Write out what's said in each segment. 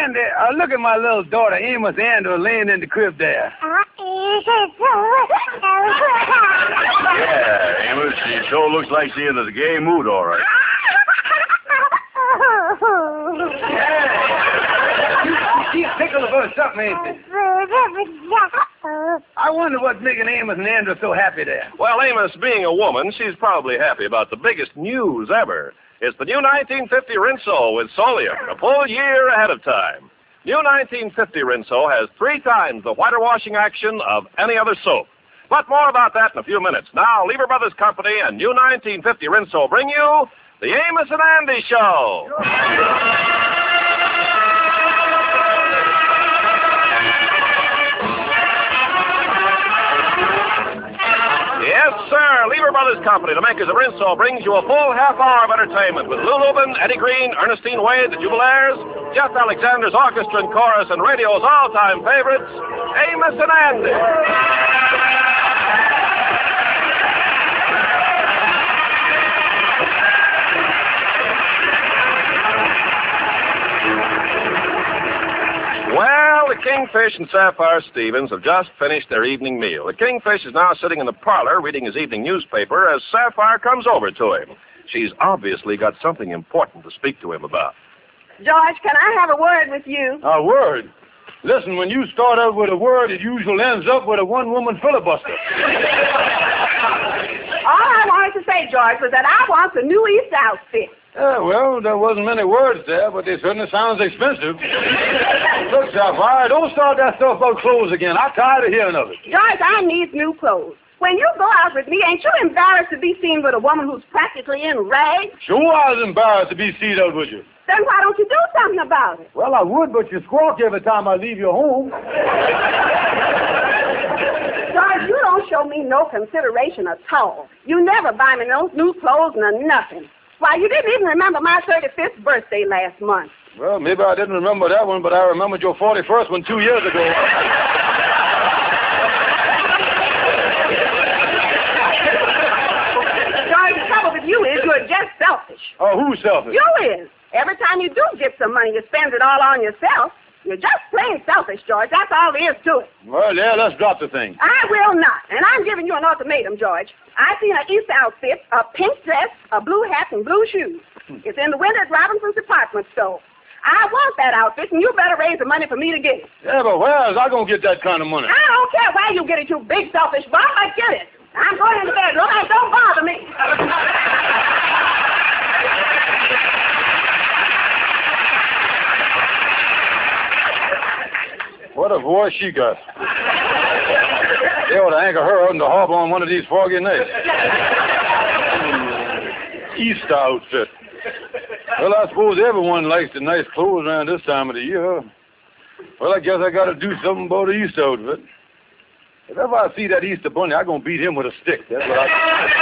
Andy, look at my little daughter, Amos Andrew, laying in the crib there. Yeah, Amos, she sure looks like she's in a gay mood, all right. She's tickled about something, ain't she? I wonder what's making Amos and Andrew so happy there. Well, Amos, being a woman, she's probably happy about the biggest news ever. It's the new 1950 Rinso with Solium, a full year ahead of time. New 1950 Rinso has 3 times the whiter washing action of any other soap. But more about that in a few minutes. Now, Lever Brothers Company and new 1950 Rinso bring you the Amos and Andy Show. Yes, sir. Lever Brothers Company, the makers of Rinso, brings you a full half hour of entertainment with Lou Lubin, Eddie Green, Ernestine Wade, the Jubilaires, Jeff Alexander's orchestra and chorus, and radio's all-time favorites, Amos and Andy. Well, the Kingfish and Sapphire Stevens have just finished their evening meal. The Kingfish is now sitting in the parlor reading his evening newspaper as Sapphire comes over to him. She's obviously got something important to speak to him about. George, can I have a word with you? A word? Listen, when you start out with a word, it usually ends up with a one-woman filibuster. All I wanted to say, George, was that I want the new East outfit. Yeah, well, there wasn't many words there, but it certainly sounds expensive. Look, Sapphire, don't start that stuff about clothes again. I'm tired of hearing of it. George, I need new clothes. When you go out with me, ain't you embarrassed to be seen with a woman who's practically in rags? Sure I was embarrassed to be seen out with you. Then why don't you do something about it? Well, I would, but you squawk every time I leave your home. George, you don't show me no consideration at all. You never buy me no new clothes nor nothing. Why, you didn't even remember my 35th birthday last month. Well, maybe I didn't remember that one, but I remembered your 41st one 2 years ago. George, the trouble with you is you're just selfish. Oh, who's selfish? You is. Every time you do get some money, you spend it all on yourself. You're just plain selfish, George. That's all there is to it. Well, yeah, let's drop the thing. I will not. And I'm giving you an ultimatum, George. I've seen an East outfit, a pink dress, a blue hat, and blue shoes. It's in the window at Robinson's department store. I want that outfit, and you better raise the money for me to get it. Yeah, but where is I going to get that kind of money? I don't care where you get it, you big selfish bum. I get it. I'm going into bed. Look, don't bother me. What a voice she got. They ought to anchor her out in the harbor on one of these foggy nights. Easter outfit. Well, I suppose everyone likes the nice clothes around this time of the year. Well, I guess I got to do something about the Easter outfit. If ever I see that Easter bunny, I'm going to beat him with a stick. That's what I...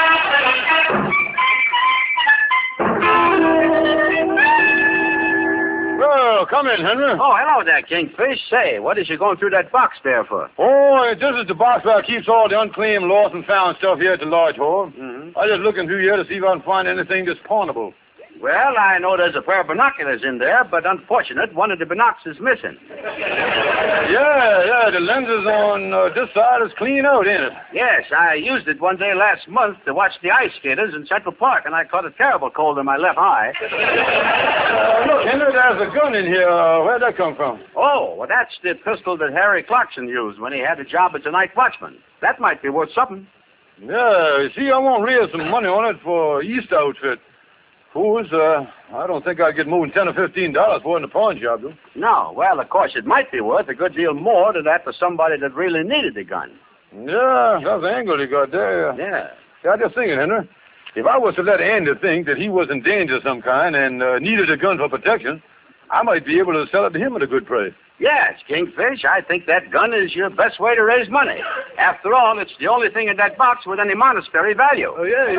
Well, come in, Henry. Oh, hello there, Kingfish. Say, what is you going through that box there for? Oh, this is the box where I keeps all the unclaimed, lost, and found stuff here at the lodge hall. Mm-hmm. I'm just looking through here to see if I can find anything that's pawnable. Well, I know there's a pair of binoculars in there, but unfortunate, one of the binocs is missing. Yeah, the lenses on this side is clean out, ain't it? Yes, I used it one day last month to watch the ice skaters in Central Park, and I caught a terrible cold in my left eye. Look, Henry, there's a gun in here. Where'd that come from? Oh, well, that's the pistol that Harry Clarkson used when he had a job as a night watchman. That might be worth something. Yeah, you see, I won't raise some money on it for East outfit. Fools, I don't think I'd get more than $10 or $15 for it in the pawn shop, though. No, well, of course, it might be worth a good deal more than that for somebody that really needed the gun. Yeah, that's the angle he got there. Yeah. I'm just thinking, Henry, if I was to let Andy think that he was in danger of some kind and needed a gun for protection, I might be able to sell it to him at a good price. Yes, Kingfish, I think that gun is your best way to raise money. After all, it's the only thing in that box with any monetary value. Oh, yeah.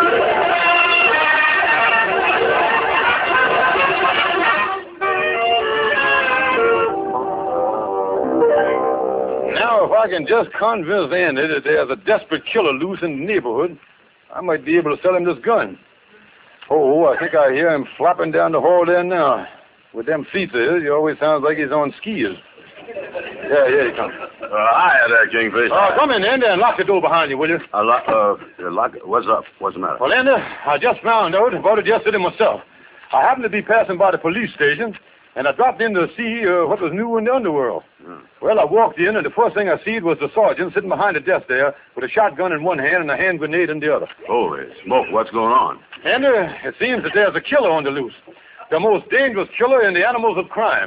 Now, if I can just convince Andy that there's a desperate killer loose in the neighborhood, I might be able to sell him this gun. Oh, I think I hear him flopping down the hall there now. With them feet of his, he always sounds like he's on skis. Yeah, here he comes. Hiya there, Kingfish. Come in, Andy, and lock the door behind you, will you? What's up? What's the matter? Well, Andy, I just found out about it yesterday myself. I happened to be passing by the police station, and I dropped in to see what was new in the underworld. Well, I walked in, and the first thing I seen was the sergeant sitting behind the desk there with a shotgun in one hand and a hand grenade in the other. Holy smoke, what's going on? And it seems that there's a killer on the loose. The most dangerous killer in the animals of crime.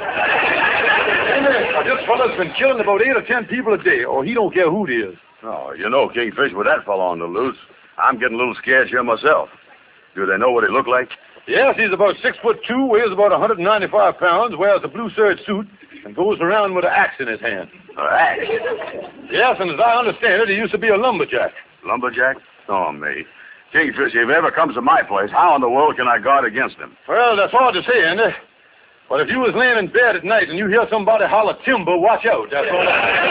And this fella's been killing about 8 or 10 people a day, or he don't care who it is. Oh, you know, Kingfish, with that fellow on the loose, I'm getting a little scared here myself. Do they know what he looked like? Yes, he's about 6'2", weighs about 195 pounds, wears a blue serge suit, and goes around with an axe in his hand. An axe? Yes, and as I understand it, he used to be a lumberjack. Lumberjack? Oh, me. Kingfish, if he ever comes to my place, how in the world can I guard against him? Well, that's hard to say, Andy. But if you was laying in bed at night and you hear somebody holler timber, watch out. That's all.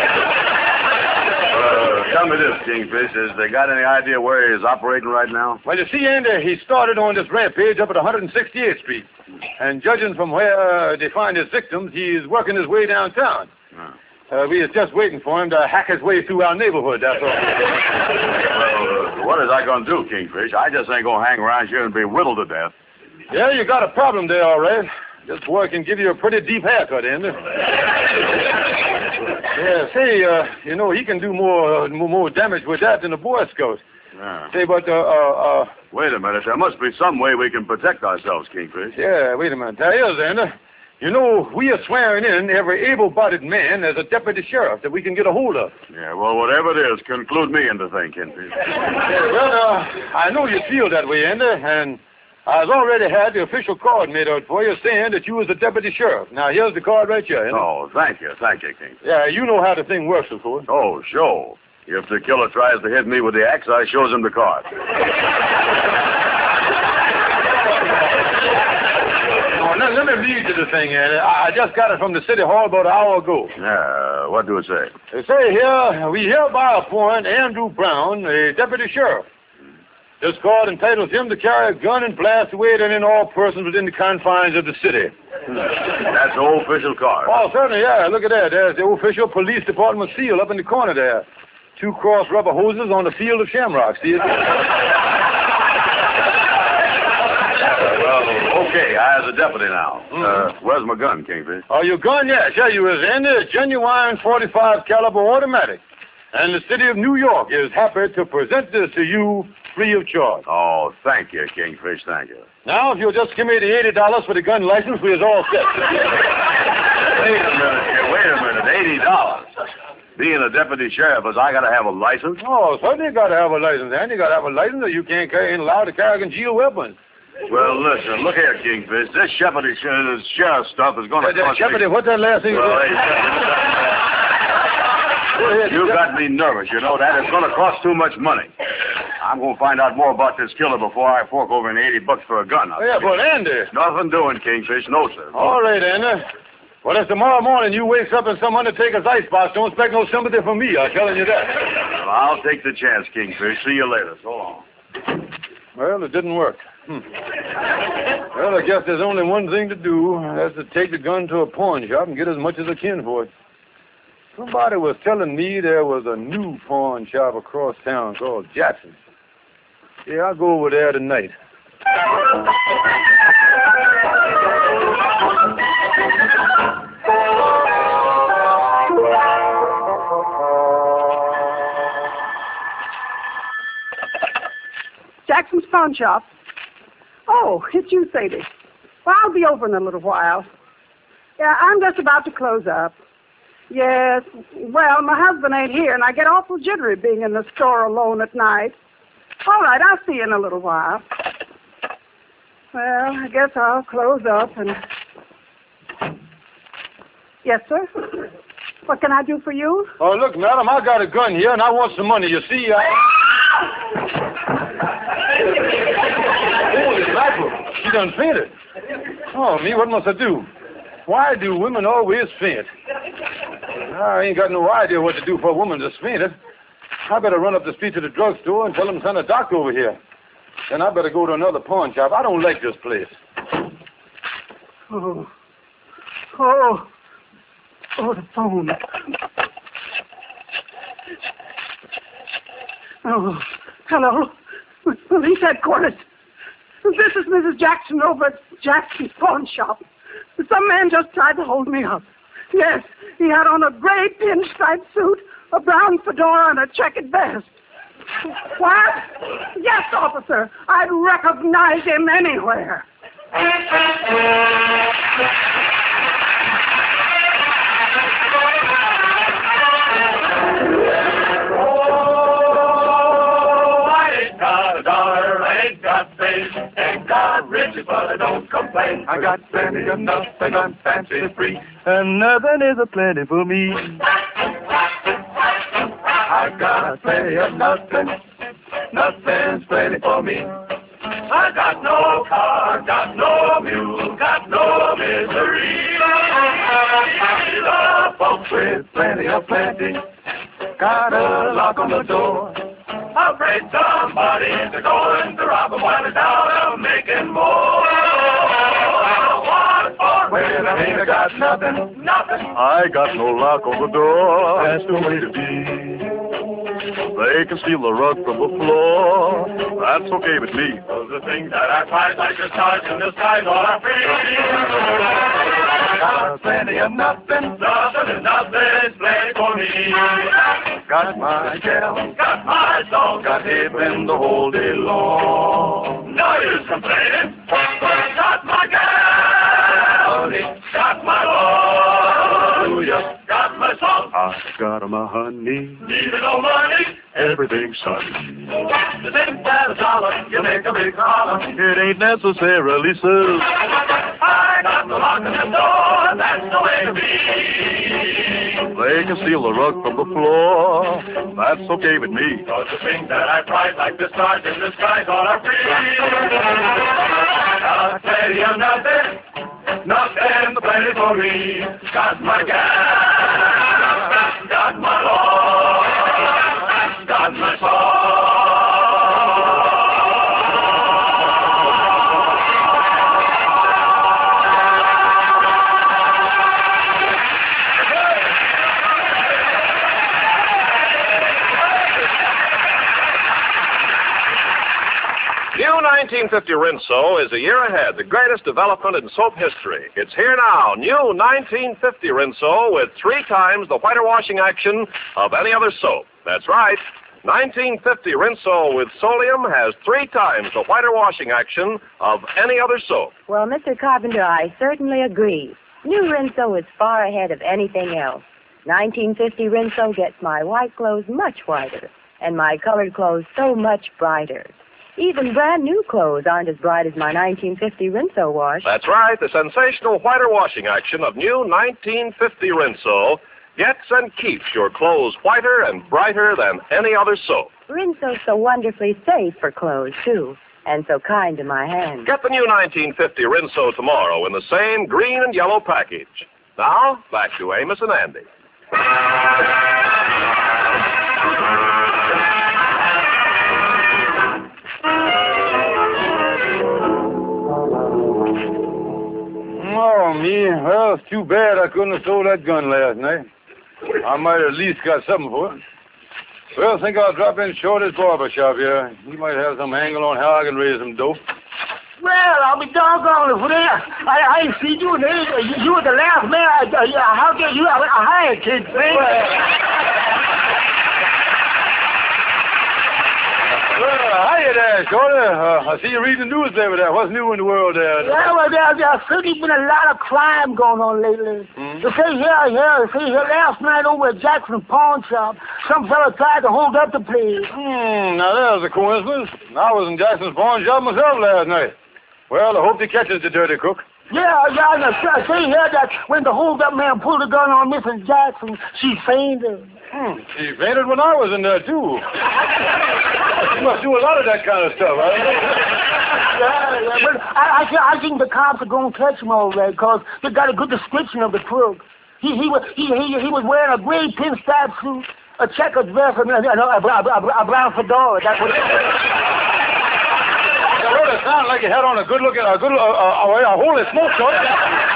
Tell me this, Kingfish. Has they got any idea where he is operating right now? Well, you see, Andy, he started on this rampage up at 168th Street. And judging from where they find his victims, he's working his way downtown. We is just waiting for him to hack his way through our neighborhood, that's all. Well, what is I going to do, Kingfish? I just ain't going to hang around here and be whittled to death. Yeah, you got a problem there, all right. This boy can give you a pretty deep haircut, Andy. Yeah, say, you know, he can do more damage with that than a Boy Scout. Yeah. Say, but, Wait a minute. There must be some way we can protect ourselves, Kingfish. Yeah, wait a minute. There is, Andy. You know, we are swearing in every able-bodied man as a deputy sheriff that we can get a hold of. Yeah, well, whatever it is, conclude me in the thing, Kingfish. Well, I know you feel that way, Andy, and I've already had the official card made out for you saying that you was the deputy sheriff. Now, here's the card right here, Andy. Oh, thank you, Kingfish. Yeah, you know how the thing works, of course. Oh, sure. If the killer tries to hit me with the axe, I shows him the card. Now, let me read you the thing, Andy. I just got it from the city hall about an hour ago. Yeah, what do it say? They say here, we hereby appoint Andrew Brown, a deputy sheriff. This card entitles him to carry a gun and blast away at any and all persons within the confines of the city. That's the official card. Oh, certainly, yeah. Look at that. There's the official police department seal up in the corner there. 2 cross rubber hoses on the field of shamrocks. See it? Well, okay, I as a deputy now. Where's my gun, Kingfish? Oh, your gun? Yes, you is in a genuine .45 caliber automatic. And the city of New York is happy to present this to you free of charge. Oh, thank you, Kingfish, thank you. Now, if you'll just give me the $80 for the gun license, we're all set. Wait a minute, $80. Being a deputy sheriff, I got to have a license? Oh, certainly you got to have a license, and you got to have a license or you can't ain't allowed to carry concealed weapons. Well, listen, look here, Kingfish. This sheriff stuff is going to cost Deputy, what's that last thing? Well, you got me nervous, you know that. It's going to cost too much money. I'm going to find out more about this killer before I fork over an $80 for a gun. Yeah, but Andy. Nothing doing, Kingfish. No, sir. All right, Andy. Well, if tomorrow morning you wakes up in some undertaker's icebox, don't expect no sympathy from me, I'm telling you that. Well, I'll take the chance, Kingfish. See you later. So long. Well, it didn't work. Well, I guess there's only one thing to do. That's to take the gun to a pawn shop and get as much as I can for it. Somebody was telling me there was a new pawn shop across town called Jackson's. Yeah, I'll go over there tonight. Jackson's pawn shop. Oh, it's you, Sadie. Well, I'll be over in a little while. Yeah, I'm just about to close up. Yes, well, my husband ain't here, and I get awful jittery being in the store alone at night. All right, I'll see you in a little while. Well, I guess I'll close up and... Yes, sir? What can I do for you? Oh, look, madam, I got a gun here, and I want some money. You see, Holy mackerel, she done fainted. Oh, me, what must I do? Why do women always faint? I ain't got no idea what to do for a woman that's fainted. I better run up the street to the drugstore and tell them to send a doctor over here. Then I better go to another pawn shop. I don't like this place. Oh. Oh. Oh, the phone. Oh, hello. Police headquarters. This is Mrs. Jackson over at Jackson's pawn shop. Some man just tried to hold me up. Yes, he had on a gray pinstripe suit, a brown fedora, and a checkered vest. What? Yes, officer. I'd recognize him anywhere. But I don't complain. I got plenty of nothing, I'm fancy free, and nothing is a plenty for me. I got plenty of nothing, nothing's plenty for me. I got no car, got no mule, got no misery. The folks with plenty of plenty got a lock on the door. Afraid somebody's going to rob them while they're down of making more. What for? When I ain't got nothing, nothing. I got no lock on the door. That's the way to be. They can steal the rug from the floor. That's okay with me. Those are things that I find like the stars in the sky all are free. Got plenty of nothing. Nothing is nothing. Plenty for me. Got my gal, got my song, got him in the whole day long. No use complaining. Got my gal, got my hallelujah, got my song. I got my honey, needed no money, everything's sunny. The thing that a dollar, you make a big holler. It ain't necessarily so. I got the lock on the door, that's the way to be. They can steal the rug from the floor. That's okay with me. Cause the things that I prize, like the stars in the skies, all are free. I'll tell you nothing, nothing plenty for me. Got my gas, got my Lord, got my soul. New 1950 Rinso is a year ahead, the greatest development in soap history. It's here now, new 1950 Rinso with 3 times the whiter washing action of any other soap. That's right, 1950 Rinso with Solium has 3 times the whiter washing action of any other soap. Well, Mr. Carpenter, I certainly agree. New Rinso is far ahead of anything else. 1950 Rinso gets my white clothes much whiter, and my colored clothes so much brighter. Even brand new clothes aren't as bright as my 1950 Rinso wash. That's right. The sensational whiter washing action of new 1950 Rinso gets and keeps your clothes whiter and brighter than any other soap. Rinso's so wonderfully safe for clothes, too, and so kind to my hands. Get the new 1950 Rinso tomorrow in the same green and yellow package. Now, back to Amos and Andy. Oh, me. Well, it's too bad I couldn't have sold that gun last night. I might have at least got something for it. Well, I think I'll drop in Shorty's barber shop here. He might have some angle on how I can raise some dope. Well, I'll be doggone if I ain't seen you in there. You were the last man. How can you hire kids, man? Well, hiya there, Shorty. I see you reading the newspaper there. What's new in the world there? Yeah, well, there's certainly been a lot of crime going on lately. You see here, last night over at Jackson's pawn shop, some fella tried to hold up the place. Now there's a coincidence. I was in Jackson's pawn shop myself last night. Well, I hope he catches the dirty cook. Yeah, I see here that when the hold-up man pulled the gun on Mrs. Jackson, she fainted. She fainted when I was in there, too. She must do a lot of that kind of stuff, huh? Yeah, but I think the cops are going to catch him all right, because they got a good description of the crook. He was wearing a gray pinstripe suit, a checkered vest, and a brown fedora. That's what It sounded like he had on a holy smoke short.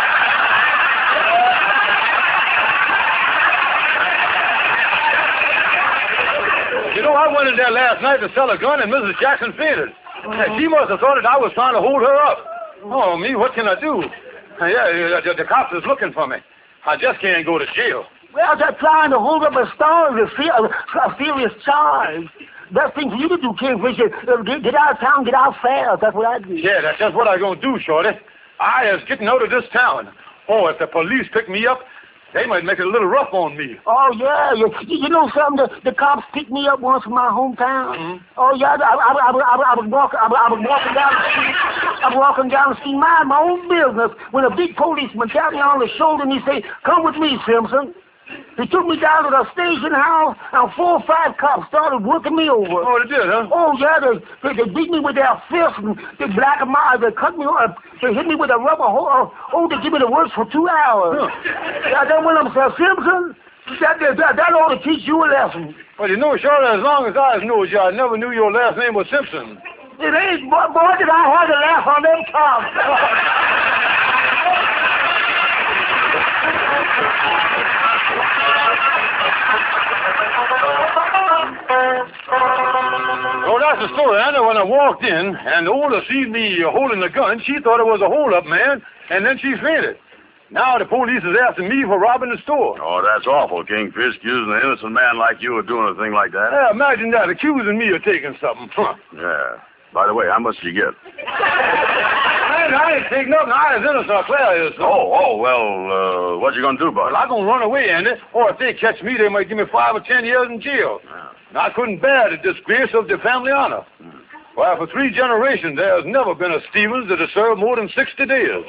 went in there last night to sell a gun, and Mrs. Jackson fainted. She must have thought that I was trying to hold her up. Oh, me, what can I do? The cops is looking for me. I just can't go to jail. Well, they're trying to hold up a serious charge. Best thing for you to do, Kingfish, is get out of town, get out fast. That's what I do. Yeah, that's just what I'm going to do, Shorty. I is getting out of this town. Oh, if the police pick me up, they might make it a little rough on me. Oh, yeah. You know something? The cops picked me up once in my hometown. Mm-hmm. Oh, yeah. I was walking down the street, minding my own business, when a big policeman tapped me on the shoulder and he said, "Come with me, Simpson." He took me down to the station house, and 4 or 5 cops started working me over. Oh, they did, huh? Oh, yeah, they beat me with their fists, and they black them out, they cut me on, they hit me with a rubber hose, they give me the works for 2 hours. Huh. Yeah, then one of them said, "Simpson, that ought to teach you a lesson." Well, you know, Shorty, as long as I know you, I never knew your last name was Simpson. It ain't, boy, did I have to laugh on them cops. Oh, that's the story, Anna. When I walked in, and the older seen me holding the gun, she thought it was a hold-up man, and then she fainted. Now the police is after me for robbing the store. Oh, that's awful, Kingfish, accusing an innocent man like you of doing a thing like that. Yeah, imagine that, accusing me of taking something. Huh. Yeah. By the way, how much did you get? I ain't taking nothing. I was innocent, Claire is. Well, what you gonna do about it? Well, I'm gonna run away, Andy. Or if they catch me, they might give me 5 or 10 years in jail. Yeah. And I couldn't bear the disgrace of the family honor. Why, for 3 generations, there's never been a Stevens that has served more than 60 days.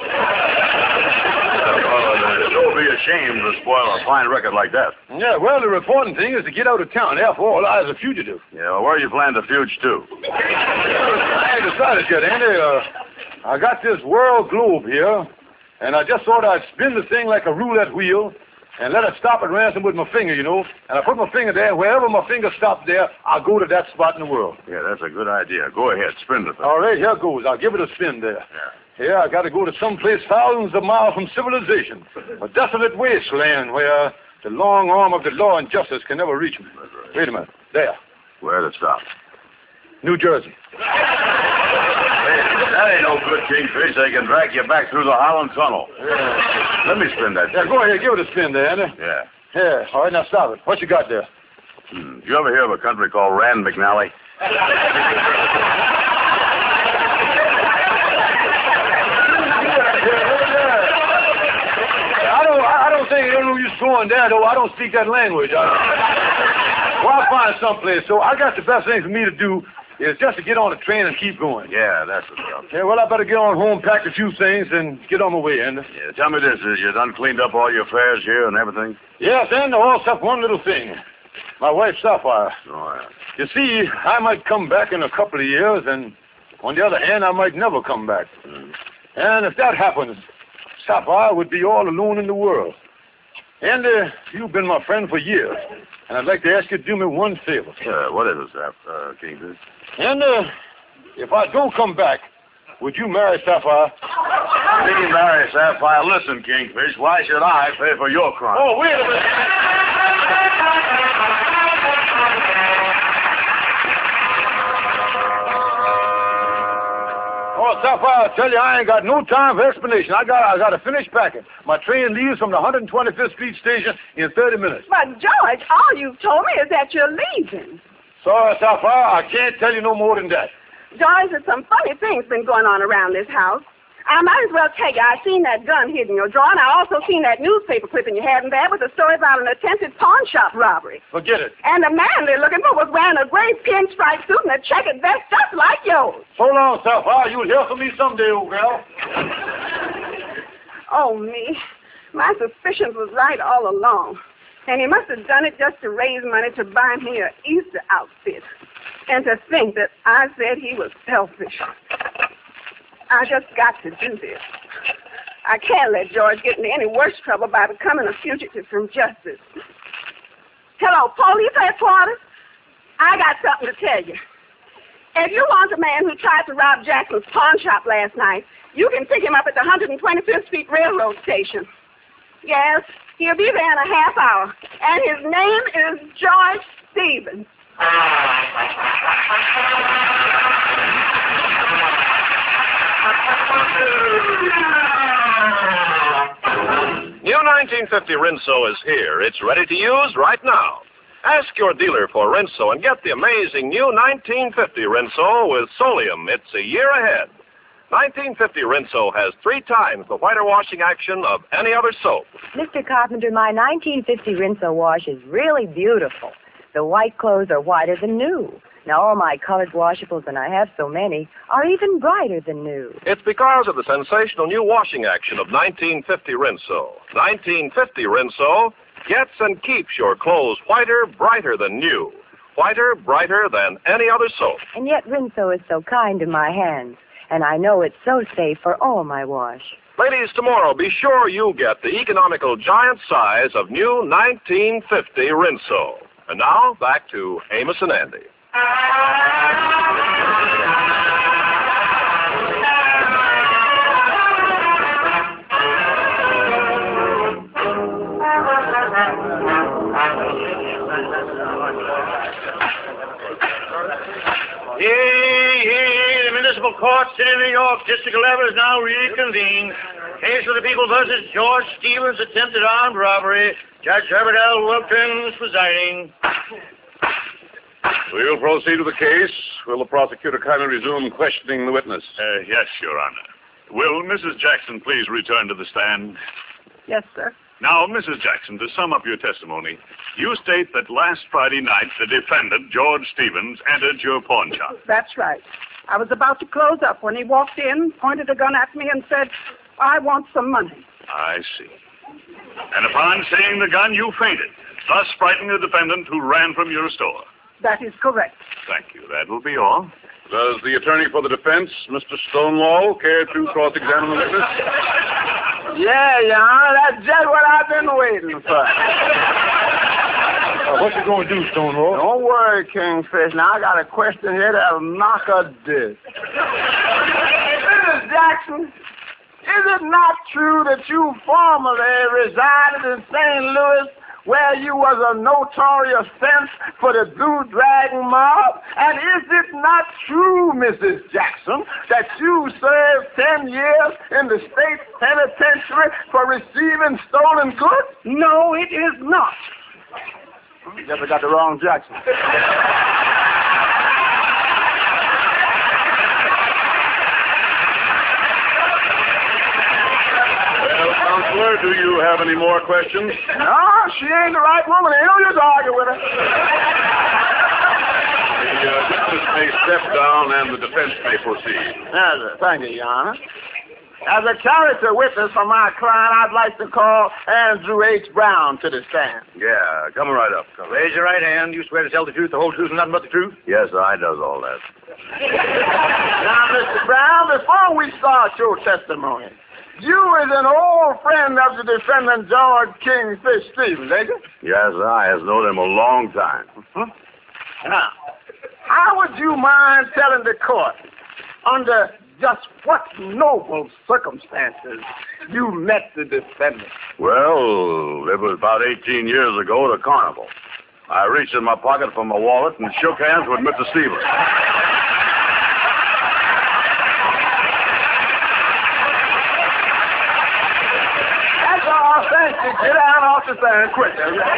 Don't be ashamed to spoil a fine record like that. Yeah, well, the important thing is to get out of town. After all, I was a fugitive. Yeah, well, where you plan to fuge to? I ain't decided yet, Andy. I got this world globe here, and I just thought I'd spin the thing like a roulette wheel and let it stop at random with my finger, you know. And I put my finger there, and wherever my finger stops there, I'll go to that spot in the world. Yeah, that's a good idea. Go ahead, spin the thing. All right, here goes. I'll give it a spin there. Yeah. Here, I got to go to some place thousands of miles from civilization, a desolate wasteland where the long arm of the law and justice can never reach me. Right. Wait a minute. There. Where'd it stop? New Jersey. Hey, that ain't no good, Kingfish. They can drag you back through the Holland Tunnel. Yeah. Let me spin that. Yeah, go ahead. Give it a spin there, Andy. Yeah. Yeah. All right, now stop it. What you got there? Did you ever hear of a country called Rand McNally? I don't think I know you're going there, though. I don't speak that language. Well, I'll find someplace. So I got the best thing for me to do is just to get on the train and keep going. Yeah, that's the stuff. Yeah, well, I better get on home, pack a few things, and get on my way, Andy. Yeah, tell me this. You done cleaned up all your affairs here and everything? Yes, and all except one little thing. My wife, Sapphire. Oh, yeah. You see, I might come back in a couple of years, and on the other hand, I might never come back. Mm. And if that happens, Sapphire would be all alone in the world. And you've been my friend for years, and I'd like to ask you to do me one favor. What is it, Kingfish? And if I don't come back, would you marry Sapphire? Me marry Sapphire? Listen, Kingfish, why should I pay for your crime? Oh, wait a minute. Oh, Sapphire, I tell you, I ain't got no time for explanation. I got to finish packing. My train leaves from the 125th Street station in 30 minutes. But, George, all you've told me is that you're leaving. Sorry, Sapphire, I can't tell you no more than that. George, there's some funny things been going on around this house. I might as well tell you, I seen that gun hid in your drawer, and I also seen that newspaper clipping you had in there with a story about an attempted pawn shop robbery. Forget it. And the man they're looking for was wearing a gray pinstripe suit and a checkered vest just like yours. So long, Sapphire. You'll hear from me someday, old gal. Oh, me. My suspicions was right all along. And he must have done it just to raise money to buy me an Easter outfit. And to think that I said he was selfish. I just got to do this. I can't let George get into any worse trouble by becoming a fugitive from justice. Hello, police headquarters? I got something to tell you. If you want the man who tried to rob Jackson's pawn shop last night, you can pick him up at the 125th Street Railroad Station. Yes, he'll be there in a half hour. And his name is George Stevens. New 1950 Rinso is here. It's ready to use right now. Ask your dealer for Rinso and get the amazing new 1950 Rinso with Solium. It's a year ahead. 1950 Rinso has 3 times the whiter washing action of any other soap. Mr. Carpenter, my 1950 Rinso wash is really beautiful. The white clothes are whiter than new. Now all my colored washables, and I have so many, are even brighter than new. It's because of the sensational new washing action of 1950 Rinso. 1950 Rinso gets and keeps your clothes whiter, brighter than new. Whiter, brighter than any other soap. And yet Rinso is so kind to my hands, and I know it's so safe for all my wash. Ladies, tomorrow, be sure you get the economical giant size of new 1950 Rinso. And now, back to Amos and Andy. The municipal court, City of New York, District 11 is now reconvened. Case of the People versus George Stevens, attempted armed robbery. Judge Herbert L. Wilkins presiding. We'll proceed with the case. Will the prosecutor kindly resume questioning the witness? Yes, Your Honor. Will Mrs. Jackson please return to the stand? Yes, sir. Now, Mrs. Jackson, to sum up your testimony, you state that last Friday night the defendant, George Stevens, entered your pawn shop. That's right. I was about to close up when he walked in, pointed a gun at me, and said, "I want some money." I see. And upon seeing the gun, you fainted, thus frightening the defendant who ran from your store. That is correct. Thank you. That will be all. Does the attorney for the defense, Mr. Stonewall, care to cross-examine the witness? Yeah, Your Honor, that's just what I've been waiting for. What you gonna do, Stonewall? Don't worry, Kingfish. Now, I got a question here that'll knock a dick. Mrs. Jackson, is it not true that you formerly resided in St. Louis, where you was a notorious fence for the Blue Dragon mob? And is it not true, Mrs. Jackson, that you served 10 years in the state penitentiary for receiving stolen goods? No, it is not. You guess I got the wrong Jackson. Well, Counselor, do you have any more questions? No, she ain't the right woman. Ain't no use to argue with her. The witness may step down and the defense may proceed. Yes, thank you, Your Honor. As a character witness for my client, I'd like to call Andrew H. Brown to the stand. Yeah, come right up. Raise your right hand. You swear to tell the truth, the whole truth, and nothing but the truth? Yes, I does all that. Now, Mr. Brown, before we start your testimony, you is an old friend of the defendant, George Kingfish Stevens, ain't you? Yes, I has known him a long time. Now, how would you mind telling the court, under just what noble circumstances you met the defendant? Well, it was about 18 years ago at a carnival. I reached in my pocket for my wallet and shook hands with Mr. Stevens. That's all. Thank you. Get out off the stand quick.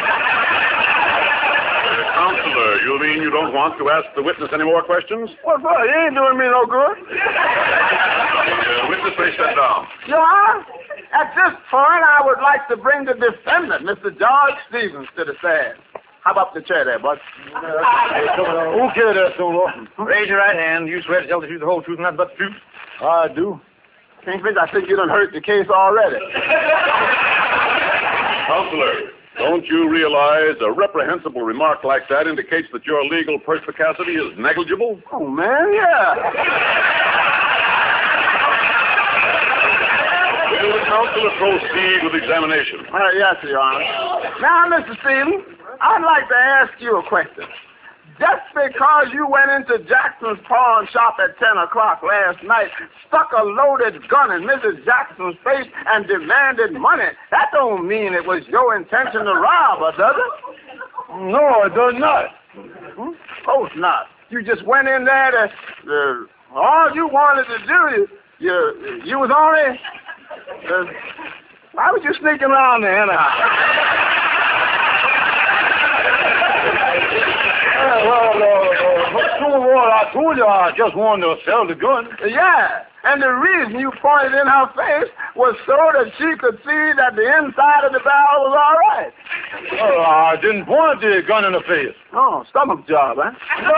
Counselor, you mean you don't want to ask the witness any more questions? What for? He ain't doing me no good. The witness may step down. Your Honor, at this point, I would like to bring the defendant, Mr. George Stevens, to the stand. How about the chair there, bud? Okay there, Stonewall. Raise your right hand. You swear to tell the truth, the whole truth, and nothing but the truth? I do. Kingfish, I think you done hurt the case already. Counselor, don't you realize a reprehensible remark like that indicates that your legal perspicacity is negligible? Oh, man, yeah. Will the counselor proceed with examination? Yes, Your Honor. Now, Mr. Stevens, I'd like to ask you a question. Just because you went into Jackson's pawn shop at 10 o'clock last night, stuck a loaded gun in Mrs. Jackson's face, and demanded money, that don't mean it was your intention to rob her, does it? No, it does not. course not. You just went in there to, all you wanted to do, you was only, why was you sneaking around there anyhow? I told you I just wanted to sell the gun. Yeah, and the reason you pointed in her face was so that she could see that the inside of the barrel was all right. Oh, I didn't point the gun in the face. Oh, stomach job, huh? No.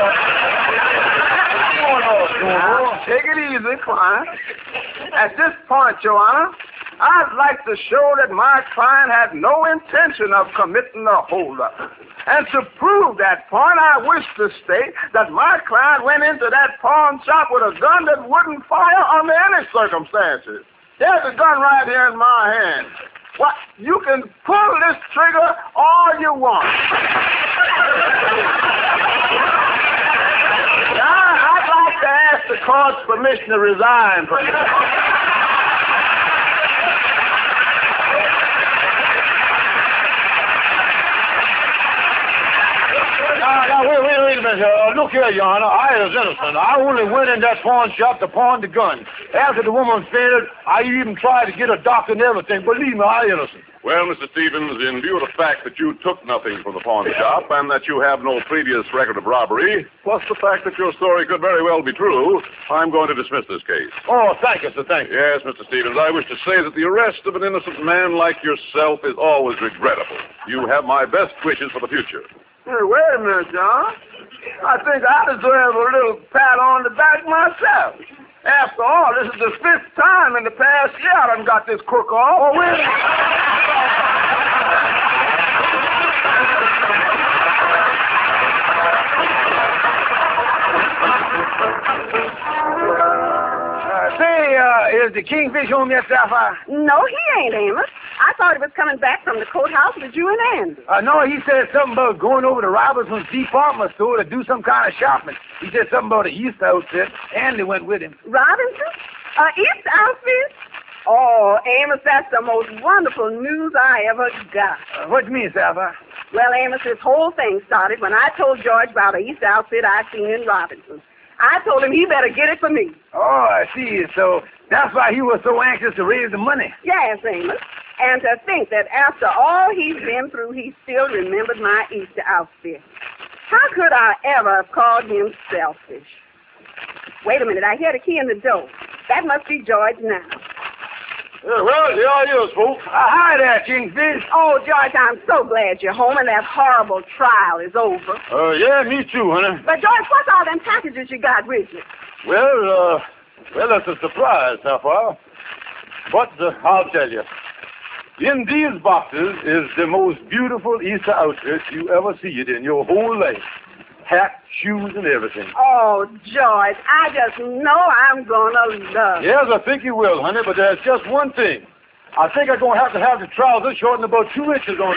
Take it easy, client. At this point, Your Honor, I'd like to show that my client had no intention of committing the holdup. And to prove that point, I wish to state that my client went into that pawn shop with a gun that wouldn't fire under any circumstances. There's a gun right here in my hand. What? You can pull this trigger all you want. I'd like to ask the court's permission to resign from this. Wait a minute. Look here, Your Honor. I was innocent. I only went in that pawn shop to pawn the gun. After the woman fainted, I even tried to get a doctor and everything. Believe me, I innocent. Well, Mr. Stevens, in view of the fact that you took nothing from the pawn shop and that you have no previous record of robbery, plus the fact that your story could very well be true, I'm going to dismiss this case. Oh, thank you, sir. Thank you. Yes, Mr. Stevens, I wish to say that the arrest of an innocent man like yourself is always regrettable. You have my best wishes for the future. Hey, wait a minute, John. I think I deserve a little pat on the back myself. After all, this is the 5th time in the past year I done got this crook off. Oh, wait a minute. Is the Kingfish home yet, Sapphire? No, he ain't, Amos. I thought he was coming back from the courthouse with you and Andy. No, he said something about going over to Robinson's department store to do some kind of shopping. He said something about a East outfit. Andy went with him. Robinson? East outfit? Oh, Amos, that's the most wonderful news I ever got. What do you mean, Sapphire? Well, Amos, this whole thing started when I told George about an East outfit I seen in Robinson. I told him he better get it for me. Oh, I see. So that's why he was so anxious to raise the money. Yes, Amos. And to think that after all he's been through, he still remembered my Easter outfit. How could I ever have called him selfish? Wait a minute, I hear the key in the door. That must be George now. Well, here I is, folks. Hi there, Kingfish. Oh, George, I'm so glad you're home and that horrible trial is over. Yeah, me too, honey. But, George, what's all them packages you got with you? Well, that's a surprise, Sapphire. But I'll tell you. In these boxes is the most beautiful Easter outfit you ever see it in your whole life. Hat, shoes, and everything. Oh, George, I just know I'm gonna love it. Yes, I think you will, honey, but there's just one thing. I think I'm going to have the trousers shortened about 2 inches on it.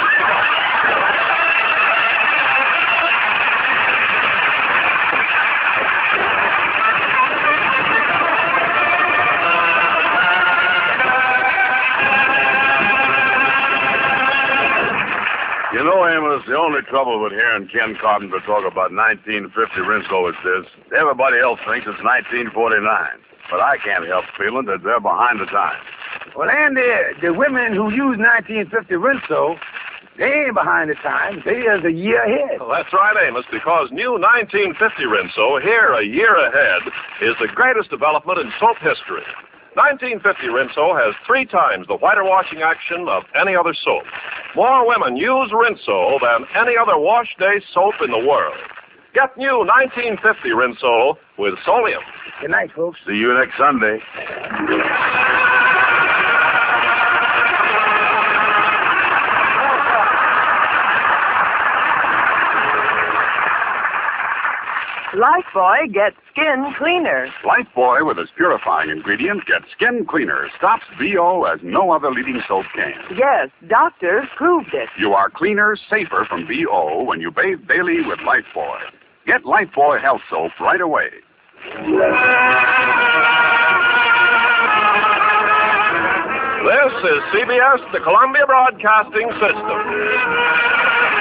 You know, Amos, the only trouble with hearing Ken Carpenter talk about 1950 Rinso is this. Everybody else thinks it's 1949. But I can't help feeling that they're behind the times. Well, Andy, the women who use 1950 Rinso, they ain't behind the times. They is a year ahead. Well, that's right, Amos, because new 1950 Rinso, here a year ahead, is the greatest development in soap history. 1950 Rinso has 3 times the whiter washing action of any other soap. More women use Rinso than any other wash day soap in the world. Get new 1950 Rinso with Solium. Good night, folks. See you next Sunday. Lifebuoy gets skin cleaner. Lifebuoy, with its purifying ingredient, gets skin cleaner, stops BO as no other leading soap can. Yes, doctors proved it. You are cleaner, safer from BO when you bathe daily with Lifebuoy. Get Lifebuoy Health Soap right away. This is CBS, the Columbia Broadcasting System.